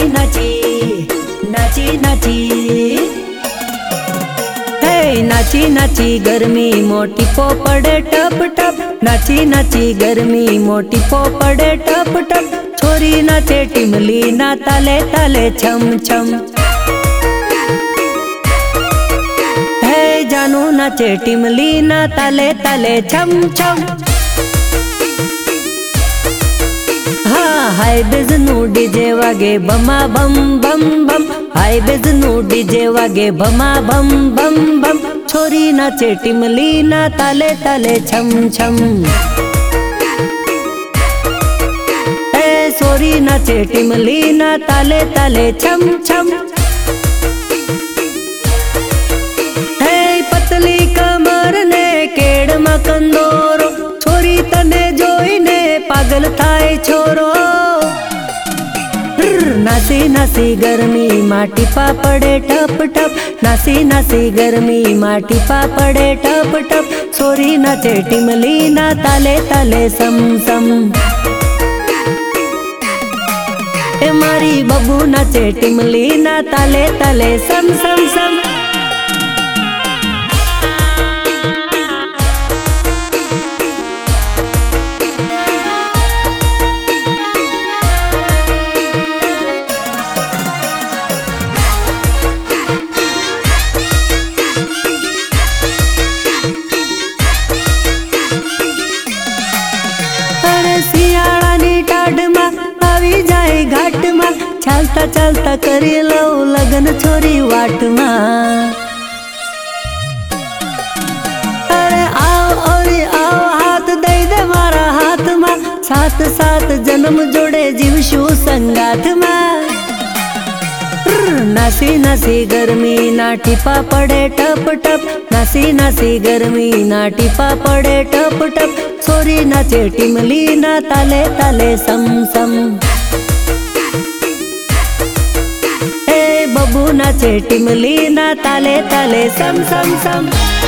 नाची नाची नाची हे नाची नाची गर्मी मोटी पोपड़े टप टप नाची नाची गर्मी मोटी पोपड़े टप टप छोरी नाचे टिमली ना ताले ताले छम छम हे जानू नाचे टिमली ना ताले ताले छम छम हाय बेजनू डीजे वागे बमा बम बम बम हाय बेजनू डीजे वागे बमा बम बम बम छोरी नाचे टिमली ना ताले ताले छम छम ए छोरी नाचे टिमली ना ताले ताले छम छम हे पतली कमर ने केड़ में कंदोरो छोरी तने जोईने पागल थाय छोरो नासी नासी गर्मी माटी पापड़े टप टप नासी नासी गर्मी माटी पापड़े टप टप छोरी नाचे टिमली ना ताले ताले सम सम ए मारी बबू नाचे टिमली ना ताले ताले सम सम सम सियाळानी टाढ में आवी जाए घाट में चालता चालता करी लो लगन छोरी वाट में अरे आओ और आओ हाथ दे दे मारा हाथ में साथ साथ जन्म जोड़े जीवशु संगात में नासी नासी गर्मी ना टिपा पड़े टप टप नासी नासी गर्मी ना टिपा पड़े टप टप छोरी नाचे टिमली ना ताले ताले सम सम ए बबू नाचे टिमली ना ताले ताले सम सम सम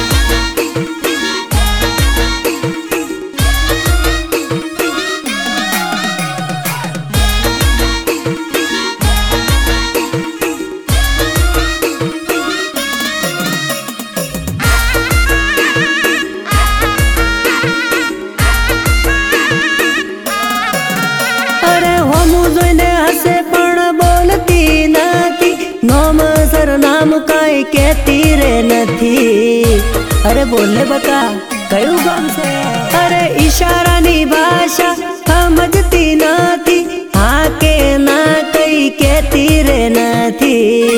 हसे पण बोलती नथी नोम सरनाम काई कहती रे नथी अरे बोले बका कयु गाम से अरे इशारा नी भाषा समझती नथी हाँ के ना कई कहती रे नथी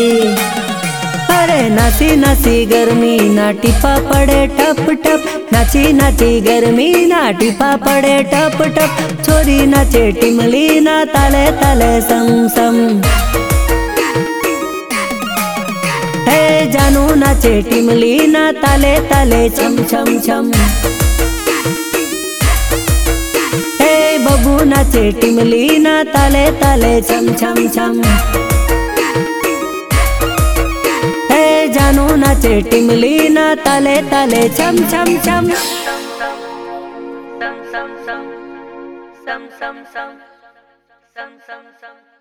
अरे नासी नासी गर्मी ना टिपा पड़े टप टप नाची नाची गर्मी ना टिपा पड़े टप टप छोरी नाचे टिमली ना ताले ताले सम सम हे जानू नाचे टिमली ना ताले ताले छम छम छम हे बबू नाचे टिमली ना ताले ताले छम छम छम जानू नाचे टिमली ना ताले ताले छम छम छम सम सम सम सम सम सम सम सम सम